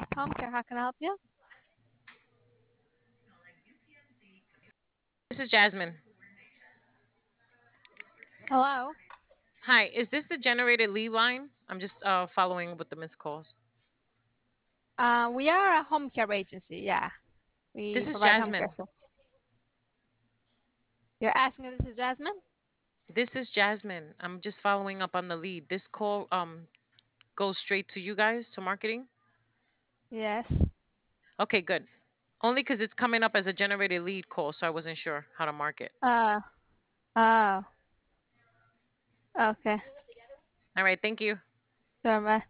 Home care, how can I help you? This is Jasmine. Hello. Hi, is this the generated lead line? I'm just following with the missed calls. We are a home care agency. Yeah, we This is provide home care. Jasmine. So you're asking if this is Jasmine? This is Jasmine. I'm just following up on the lead. This call goes straight to you guys to marketing. Yes. Okay, good. Only because it's coming up as a generated lead call, so I wasn't sure how to mark it. Uh. Oh. Okay. All right, thank you. Sure. Bye.